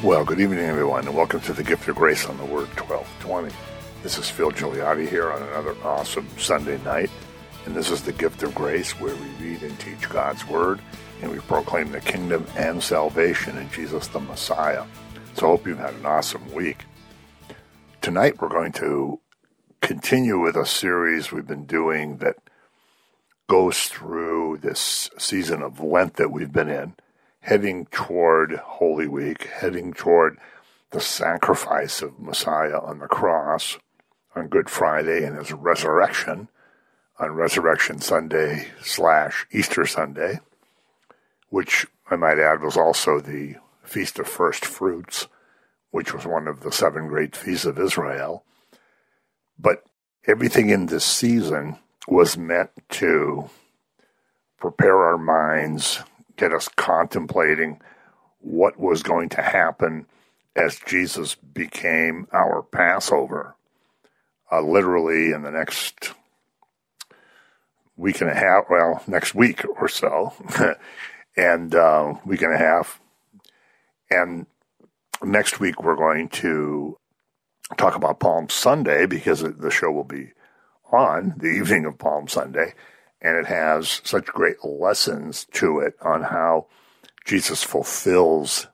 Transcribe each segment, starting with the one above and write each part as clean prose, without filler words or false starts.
Well, good evening, everyone, and welcome to the Gift of Grace on the Word 1220. This is Phil Gigliotti here on another awesome Sunday night, and this is the Gift of Grace, where we read and teach God's Word, and we proclaim the kingdom and salvation in Jesus the Messiah. So I hope you've had an awesome week. Tonight we're going to continue with a series we've been doing that goes through this season of Lent that we've been in, heading toward Holy Week, heading toward the sacrifice of Messiah on the cross on Good Friday and his resurrection on Resurrection Sunday / Easter Sunday, which I might add was also the Feast of First Fruits, which was one of the 7 great feasts of Israel. But everything in this season was meant to prepare our minds, get us contemplating what was going to happen as Jesus became our Passover. Literally in the next week and a half, next week or so, and week and a half. And next week we're going to talk about Palm Sunday, because the show will be on the evening of Palm Sunday, and it has such great lessons to it on how Jesus fulfills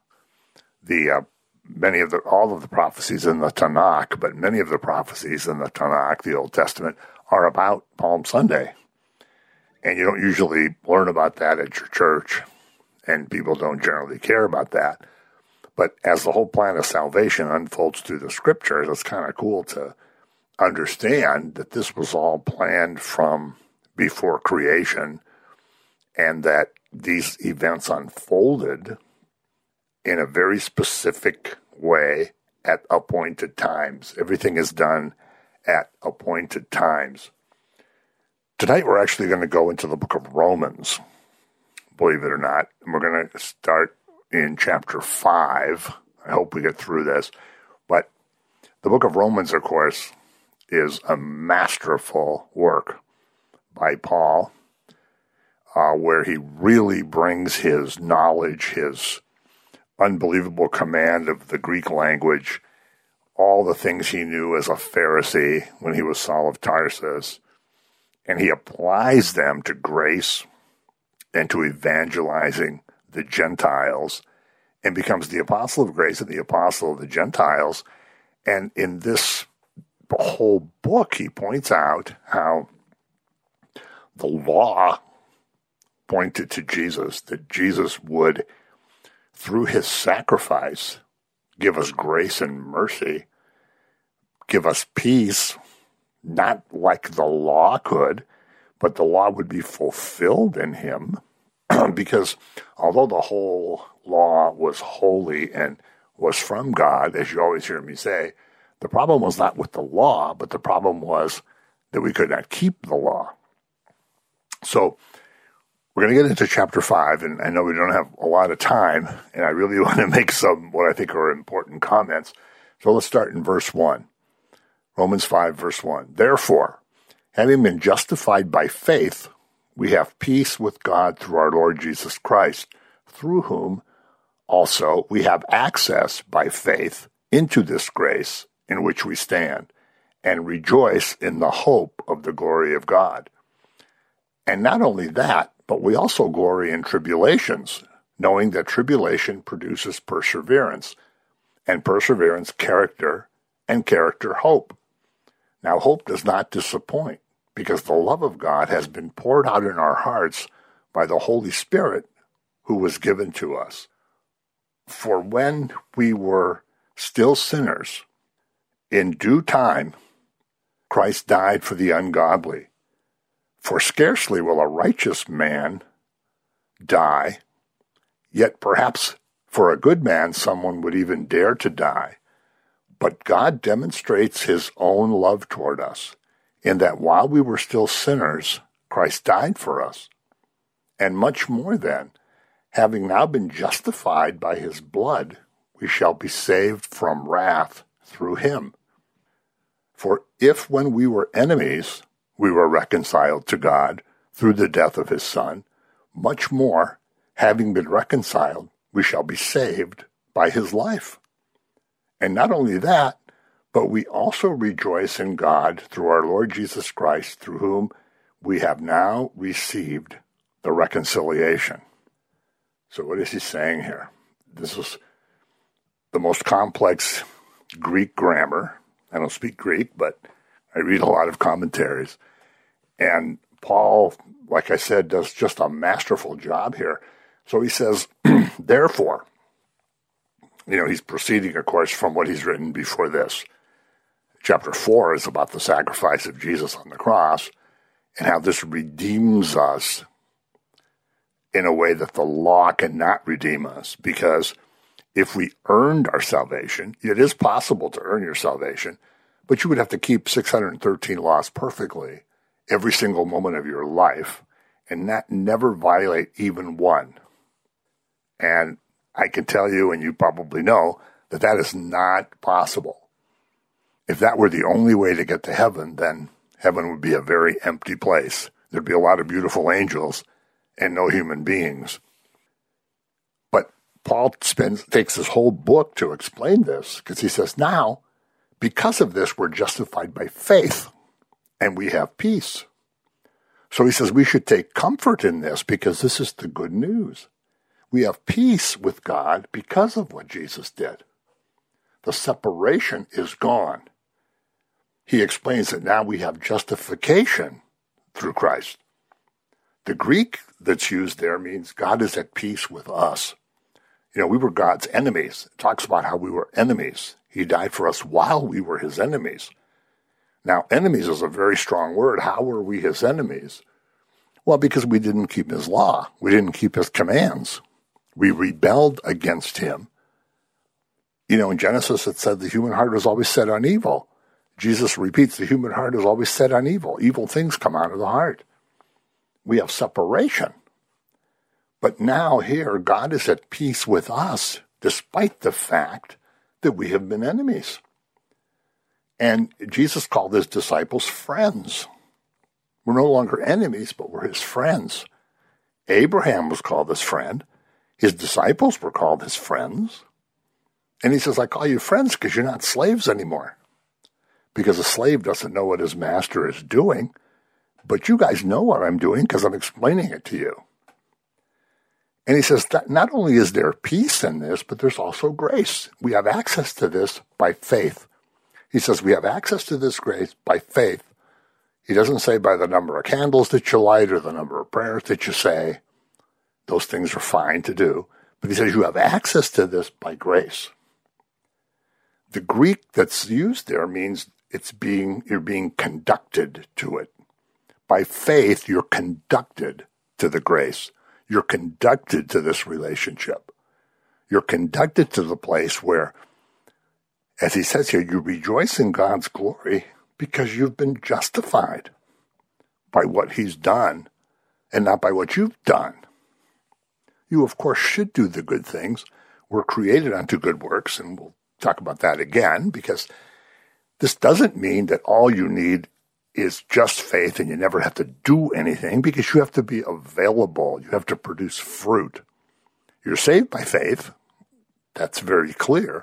all of the prophecies in the Tanakh, but many of the prophecies in the Tanakh, the Old Testament, are about Palm Sunday. And you don't usually learn about that at your church, and people don't generally care about that. But as the whole plan of salvation unfolds through the Scriptures, it's kind of cool to understand that this was all planned from before creation, and that these events unfolded in a very specific way at appointed times. Everything is done at appointed times. Tonight we're actually going to go into the book of Romans, believe it or not, and we're going to start in chapter 5. I hope we get through this. But the book of Romans, of course, is a masterful work by Paul, where he really brings his knowledge, his unbelievable command of the Greek language, all the things he knew as a Pharisee when he was Saul of Tarsus, and he applies them to grace and to evangelizing the Gentiles, and becomes the apostle of grace and the apostle of the Gentiles. And in this whole book, he points out how the law pointed to Jesus, that Jesus would, through his sacrifice, give us grace and mercy, give us peace, not like the law could, but the law would be fulfilled in him. Because although the whole law was holy and was from God, as you always hear me say, the problem was not with the law, but the problem was that we could not keep the law. So we're going to get into chapter 5, and I know we don't have a lot of time, and I really want to make some what I think are important comments. So let's start in verse 1. Romans 5, verse 1. Therefore, having been justified by faith, we have peace with God through our Lord Jesus Christ, through whom also we have access by faith into this grace in which we stand, and rejoice in the hope of the glory of God. And not only that, but we also glory in tribulations, knowing that tribulation produces perseverance, and perseverance character, and character hope. Now hope does not disappoint, because the love of God has been poured out in our hearts by the Holy Spirit who was given to us. For when we were still sinners, in due time, Christ died for the ungodly. For scarcely will a righteous man die, yet perhaps for a good man someone would even dare to die. But God demonstrates his own love toward us, in that while we were still sinners, Christ died for us. And much more then, having now been justified by his blood, we shall be saved from wrath through him. For if when we were enemies, we were reconciled to God through the death of his Son, much more, having been reconciled, we shall be saved by his life. And not only that, but we also rejoice in God through our Lord Jesus Christ, through whom we have now received the reconciliation. So what is he saying here? This is the most complex Greek grammar. I don't speak Greek, but I read a lot of commentaries. And Paul, like I said, does just a masterful job here. So he says, therefore, he's proceeding, of course, from what he's written before this. Chapter 4 is about the sacrifice of Jesus on the cross and how this redeems us in a way that the law cannot redeem us. Because if we earned our salvation, it is possible to earn your salvation, but you would have to keep 613 laws perfectly every single moment of your life and never violate even one. And I can tell you, and you probably know, that is not possible. If that were the only way to get to heaven, then heaven would be a very empty place. There'd be a lot of beautiful angels and no human beings. But Paul takes this whole book to explain this, because he says, now, because of this, we're justified by faith, and we have peace. So he says we should take comfort in this, because this is the good news. We have peace with God because of what Jesus did. The separation is gone. He explains that now we have justification through Christ. The Greek that's used there means God is at peace with us. We were God's enemies. It talks about how we were enemies. He died for us while we were his enemies. Now, enemies is a very strong word. How were we his enemies? Well, because we didn't keep his law. We didn't keep his commands. We rebelled against him. In Genesis it said the human heart is always set on evil. Jesus repeats the human heart is always set on evil. Evil things come out of the heart. We have separation. But now here, God is at peace with us, despite the fact that we have been enemies. And Jesus called his disciples friends. We're no longer enemies, but we're his friends. Abraham was called his friend. His disciples were called his friends. And he says, I call you friends because you're not slaves anymore. Because a slave doesn't know what his master is doing. But you guys know what I'm doing because I'm explaining it to you. And he says that not only is there peace in this, but there's also grace. We have access to this by faith. He says we have access to this grace by faith. He doesn't say by the number of candles that you light or the number of prayers that you say. Those things are fine to do. But he says you have access to this by grace. The Greek that's used there means you're being conducted to it. By faith, you're conducted to the grace. You're conducted to this relationship. You're conducted to the place where, as he says here, you rejoice in God's glory because you've been justified by what he's done and not by what you've done. You, of course, should do the good things. We're created unto good works, and we'll talk about that again, because this doesn't mean that all you need is just faith and you never have to do anything, because you have to be available. You have to produce fruit. You're saved by faith. That's very clear.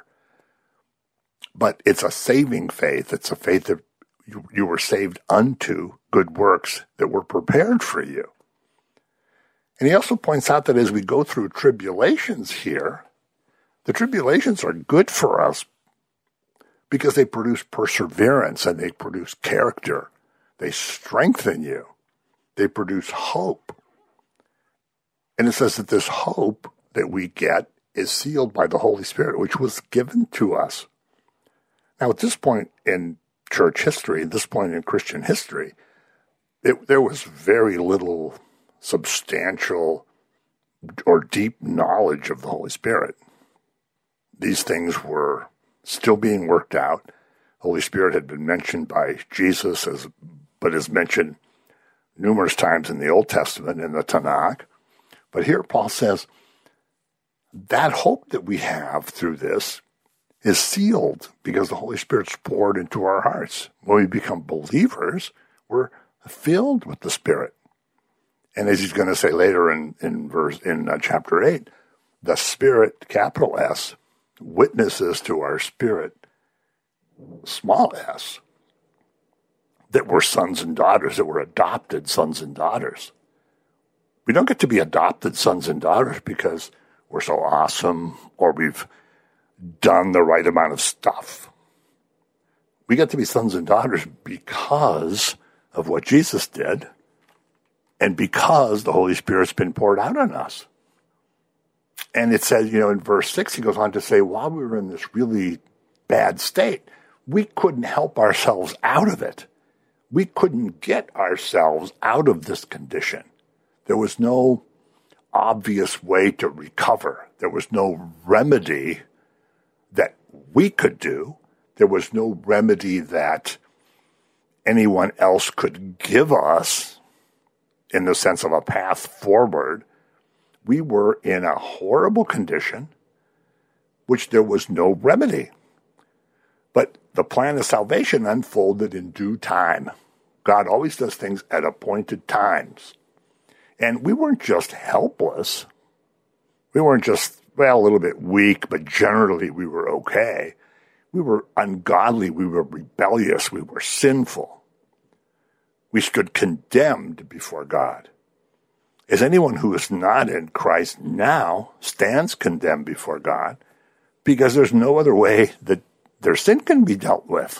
But it's a saving faith. It's a faith that you were saved unto good works that were prepared for you. And he also points out that as we go through tribulations here, the tribulations are good for us because they produce perseverance and they produce character. They strengthen you. They produce hope. And it says that this hope that we get is sealed by the Holy Spirit, which was given to us. Now, at this point in church history, at this point in Christian history, there was very little substantial or deep knowledge of the Holy Spirit. These things were still being worked out. The Holy Spirit had been mentioned by Jesus, but is mentioned numerous times in the Old Testament, in the Tanakh. But here Paul says, that hope that we have through this is sealed because the Holy Spirit's poured into our hearts. When we become believers, we're filled with the Spirit. And as he's going to say later in chapter 8, the Spirit, capital S, witnesses to our spirit, small s, that we're sons and daughters, that we're adopted sons and daughters. We don't get to be adopted sons and daughters because we're so awesome or we've done the right amount of stuff. We get to be sons and daughters because of what Jesus did and because the Holy Spirit's been poured out on us. And it says, in verse 6, he goes on to say, while we were in this really bad state, we couldn't help ourselves out of it. We couldn't get ourselves out of this condition. There was no obvious way to recover. There was no remedy that we could do. There was no remedy that anyone else could give us in the sense of a path forward. We were in a horrible condition, which there was no remedy. But the plan of salvation unfolded in due time. God always does things at appointed times. And we weren't just helpless. We weren't just, a little bit weak, but generally we were okay. We were ungodly. We were rebellious. We were sinful. We stood condemned before God. As anyone who is not in Christ now stands condemned before God because there's no other way that their sin can be dealt with.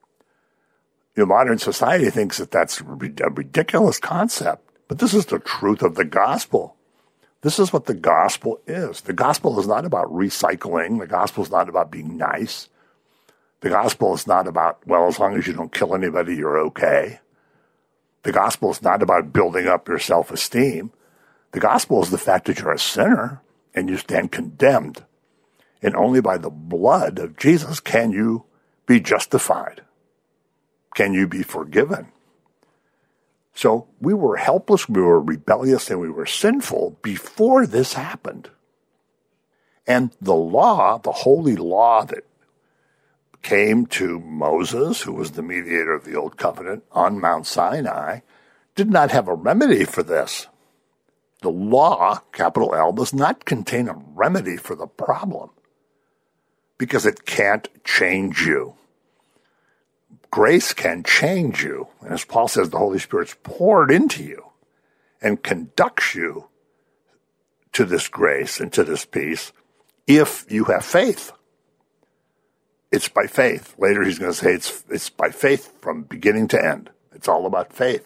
Modern society thinks that that's a ridiculous concept, but this is the truth of the gospel. This is what the gospel is. The gospel is not about recycling. The gospel is not about being nice. The gospel is not about, as long as you don't kill anybody, you're okay. The gospel is not about building up your self-esteem. The gospel is the fact that you're a sinner and you stand condemned. And only by the blood of Jesus can you be justified. Can you be forgiven? So we were helpless, we were rebellious, and we were sinful before this happened. And the law, the holy law that came to Moses, who was the mediator of the Old Covenant on Mount Sinai, did not have a remedy for this. The law, capital L, does not contain a remedy for the problem because it can't change you. Grace can change you. And as Paul says, the Holy Spirit's poured into you and conducts you to this grace and to this peace if you have faith. It's by faith. Later he's going to say it's by faith from beginning to end. It's all about faith.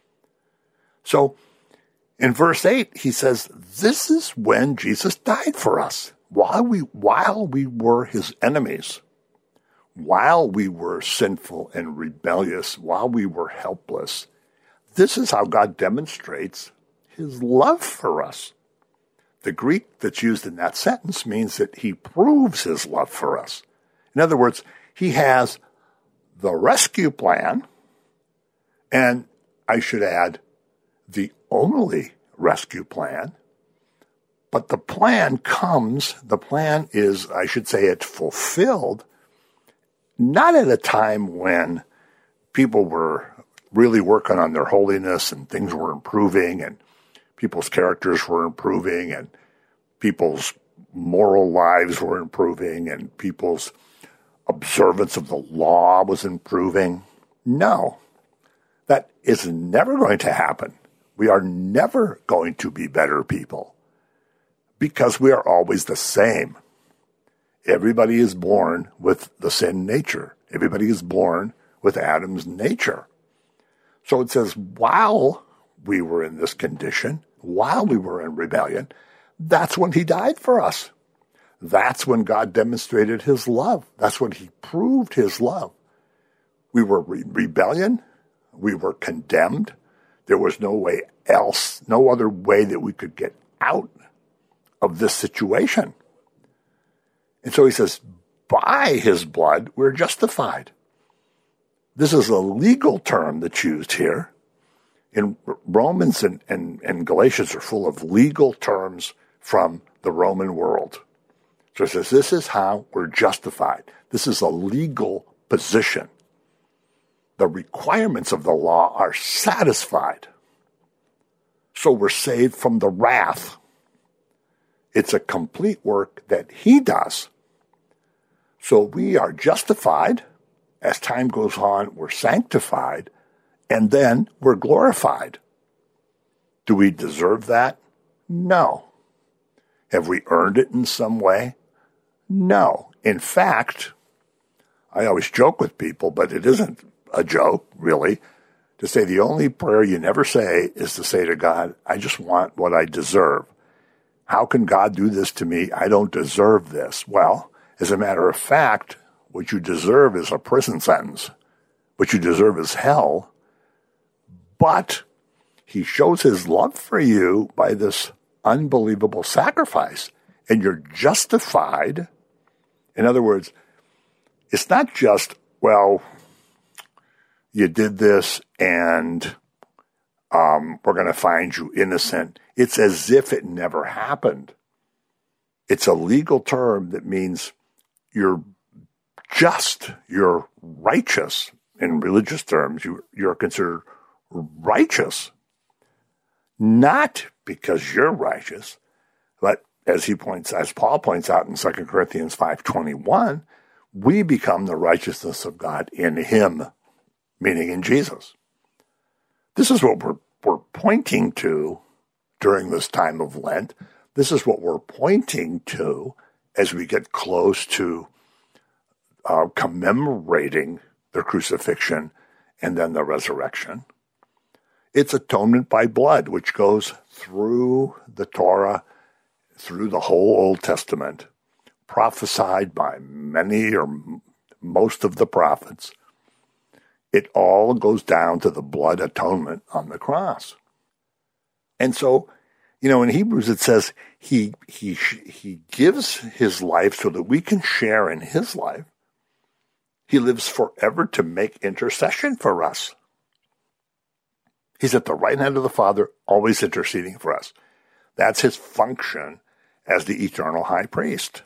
So in verse 8, he says, this is when Jesus died for us, while we were his enemies, while we were sinful and rebellious, while we were helpless. This is how God demonstrates his love for us. The Greek that's used in that sentence means that he proves his love for us. In other words, he has the rescue plan, and I should add, the only rescue plan. But the plan is, I should say, it's fulfilled, not at a time when people were really working on their holiness and things were improving and people's characters were improving and people's moral lives were improving and people's observance of the law was improving. No, that is never going to happen. We are never going to be better people because we are always the same. Everybody is born with the sin nature. Everybody is born with Adam's nature. So it says, while we were in this condition, while we were in rebellion, that's when he died for us. That's when God demonstrated his love. That's when he proved his love. We were rebellion. We were condemned. There was no way else, no other way that we could get out of this situation. And so he says, by his blood, we're justified. This is a legal term that's used here. In Romans and Galatians are full of legal terms from the Roman world. So it says, this is how we're justified. This is a legal position. The requirements of the law are satisfied. So we're saved from the wrath. It's a complete work that he does. So we are justified. As time goes on, we're sanctified, and then we're glorified. Do we deserve that? No. Have we earned it in some way? No. In fact, I always joke with people, but it isn't a joke, really, to say the only prayer you never say is to say to God, I just want what I deserve. How can God do this to me? I don't deserve this. Well, as a matter of fact, what you deserve is a prison sentence. What you deserve is hell. But he shows his love for you by this unbelievable sacrifice, and you're justified. In other words, it's not just, well, you did this and we're going to find you innocent. It's as if it never happened. It's a legal term that means you're just, you're righteous. In religious terms, you're considered righteous. Not because you're righteous, but as Paul points out in 2 Corinthians 5:21, we become the righteousness of God in him, meaning in Jesus. This is what we're pointing to during this time of Lent. This is what we're pointing to as we get close to commemorating the crucifixion and then the resurrection. It's atonement by blood, which goes through the Torah, through the whole Old Testament, prophesied by many or most of the prophets. It all goes down to the blood atonement on the cross. And so, in Hebrews it says he gives his life so that we can share in his life. He lives forever to make intercession for us. He's at the right hand of the Father, always interceding for us. That's his function as the eternal high priest.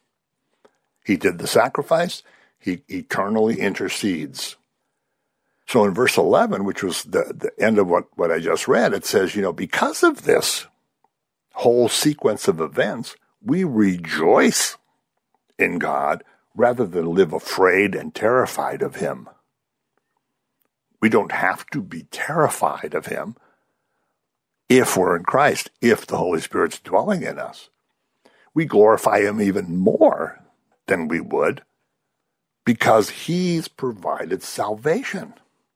He did the sacrifice. He eternally intercedes. So in verse 11, which was the end of what I just read, it says, because of this whole sequence of events, we rejoice in God rather than live afraid and terrified of him. We don't have to be terrified of him if we're in Christ, if the Holy Spirit's dwelling in us. We glorify him even more than we would because he's provided salvation.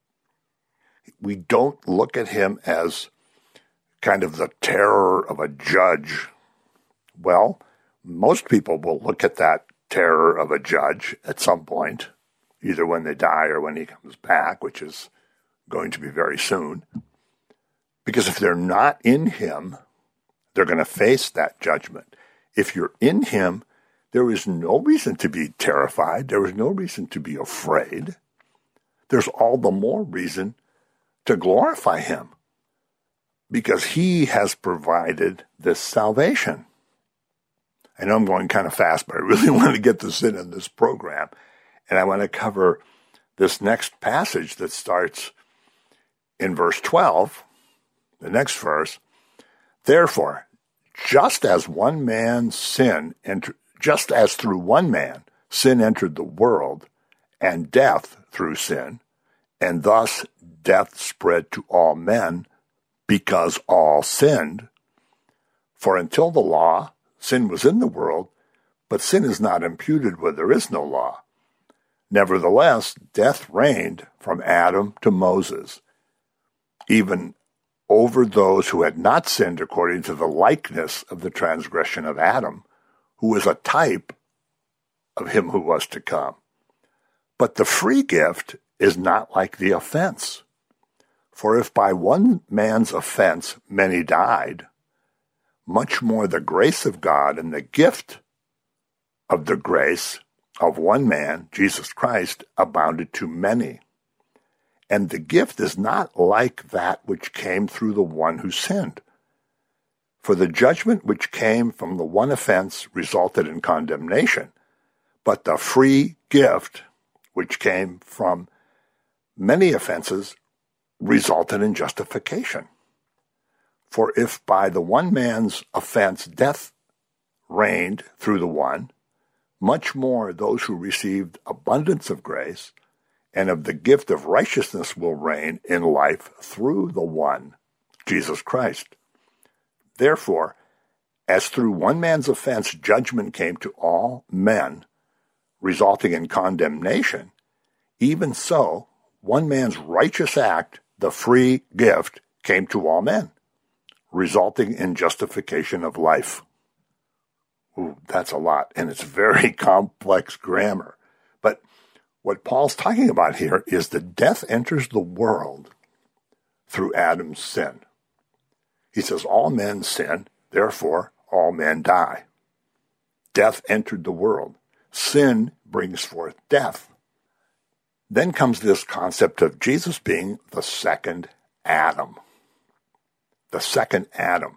We don't look at him as kind of the terror of a judge. Well, most people will look at that terror of a judge at some point, either when they die or when he comes back, which is going to be very soon. Because if they're not in him, they're going to face that judgment. If you're in him, there is no reason to be terrified. There is no reason to be afraid. There's all the more reason to glorify him because he has provided this salvation. I know I'm going kind of fast, but I really want to get this in this program. And I want to cover this next passage that starts in verse 12, the next verse. Therefore, just as through one man sin entered the world, and death through sin, and thus death spread to all men because all sinned. For until the law, sin was in the world, but sin is not imputed where there is no law. Nevertheless, death reigned from Adam to Moses, even over those who had not sinned according to the likeness of the transgression of Adam, who was a type of him who was to come. But the free gift is not like the offense. For if by one man's offense many died, much more the grace of God and the gift of the grace of one man, Jesus Christ, abounded to many. And the gift is not like that which came through the one who sinned. For the judgment which came from the one offense resulted in condemnation, but the free gift which came from many offenses resulted in justification. For if by the one man's offense death reigned through the one, much more those who received abundance of grace and of the gift of righteousness will reign in life through the one, Jesus Christ. Therefore, as through one man's offense judgment came to all men, resulting in condemnation, even so, one man's righteous act, the free gift, came to all men, resulting in justification of life. Ooh, that's a lot, and it's very complex grammar. But what Paul's talking about here is that death enters the world through Adam's sin. He says all men sin, therefore all men die. Death entered the world. Sin brings forth death. Then comes this concept of Jesus being the second Adam. The second Adam.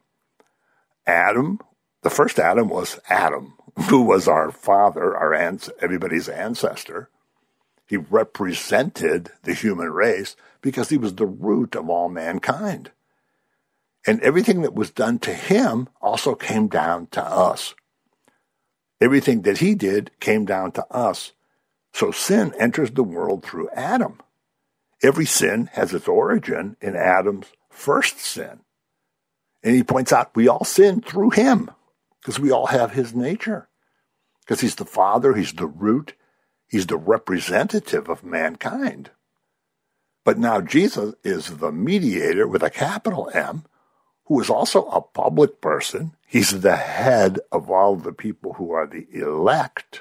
The first Adam was Adam, who was our father, everybody's ancestor. He represented the human race because he was the root of all mankind. And everything that was done to him also came down to us. Everything that he did came down to us. So sin enters the world through Adam. Every sin has its origin in Adam's first sin. And he points out we all sin through him because we all have his nature. Because he's the father, he's the root, he's the representative of mankind. But now Jesus is the mediator with a capital M, who is also a public person. He's the head of all the people who are the elect.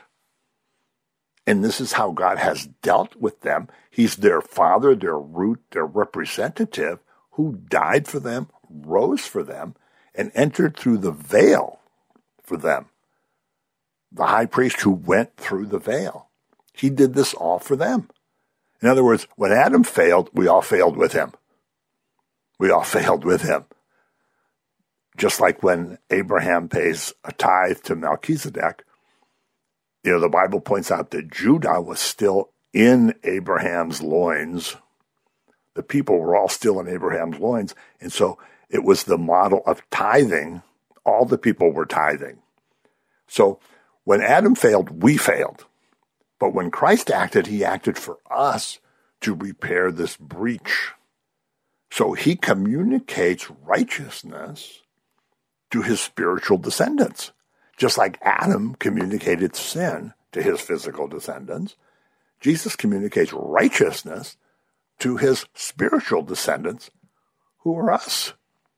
And this is how God has dealt with them. He's their father, their root, their representative, who died for them, rose for them, and entered through the veil for them. The high priest who went through the veil. He did this all for them. In other words, when Adam failed, we all failed with him. We all failed with him. Just like when Abraham pays a tithe to Melchizedek, the Bible points out that Judah was still in Abraham's loins. The people were all still in Abraham's loins. And so it was the model of tithing. All the people were tithing. So when Adam failed, we failed. But when Christ acted, he acted for us to repair this breach. So he communicates righteousness to his spiritual descendants. Just like Adam communicated sin to his physical descendants, Jesus communicates righteousness to his spiritual descendants, who are us.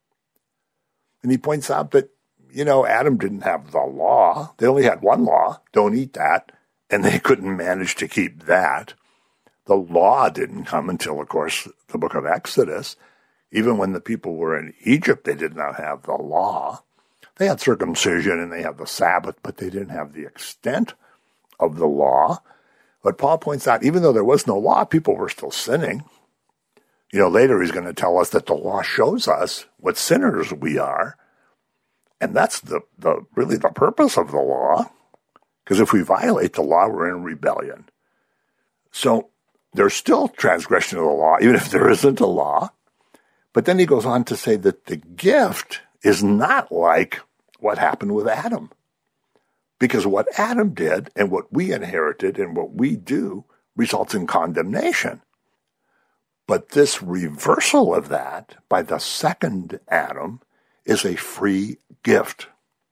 And he points out that, Adam didn't have the law. They only had one law, don't eat that, and they couldn't manage to keep that. The law didn't come until, of course, the book of Exodus. Even when the people were in Egypt, they did not have the law. They had circumcision and they had the Sabbath, but they didn't have the extent of the law. But Paul points out, even though there was no law, people were still sinning. Later he's going to tell us that the law shows us what sinners we are. And that's really the purpose of the law. Because if we violate the law, we're in rebellion. So there's still transgression of the law, even if there isn't a law. But then he goes on to say that the gift is not like what happened with Adam. Because what Adam did and what we inherited and what we do results in condemnation. But this reversal of that by the second Adam is a free gift.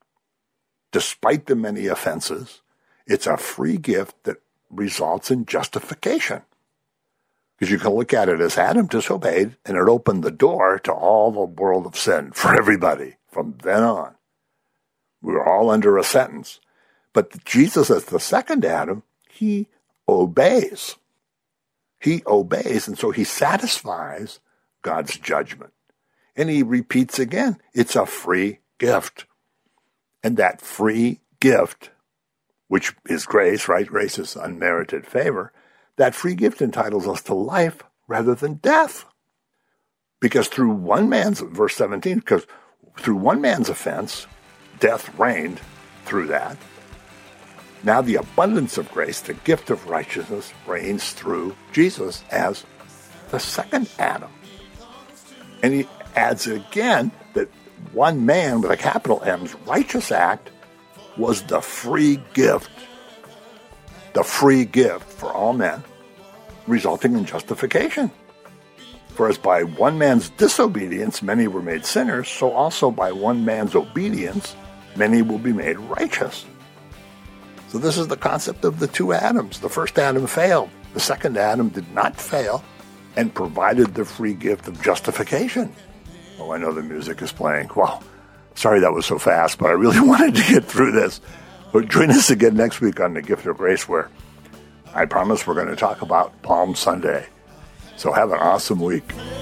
Despite the many offenses, it's a free gift that results in justification. Because you can look at it as Adam disobeyed, and it opened the door to all the world of sin for everybody from then on. We were all under a sentence. But Jesus, as the second Adam, he obeys. He obeys, and so he satisfies God's judgment. And he repeats again, it's a free gift. And that free gift, which is grace, right? Grace is unmerited favor. That free gift entitles us to life rather than death. Because through one man's, verse 17, because through one man's offense, death reigned through that. Now the abundance of grace, the gift of righteousness, reigns through Jesus as the second Adam. And he adds again that one man with a capital M's righteous act was the free gift the free gift for all men, resulting in justification. For as by one man's disobedience many were made sinners, so also by one man's obedience many will be made righteous. So this is the concept of the two Adams. The first Adam failed. The second Adam did not fail and provided the free gift of justification. Oh, I know the music is playing. Well, sorry that was so fast, but I really wanted to get through this. But join us again next week on The Gift of Grace, where I promise we're going to talk about Palm Sunday. So have an awesome week.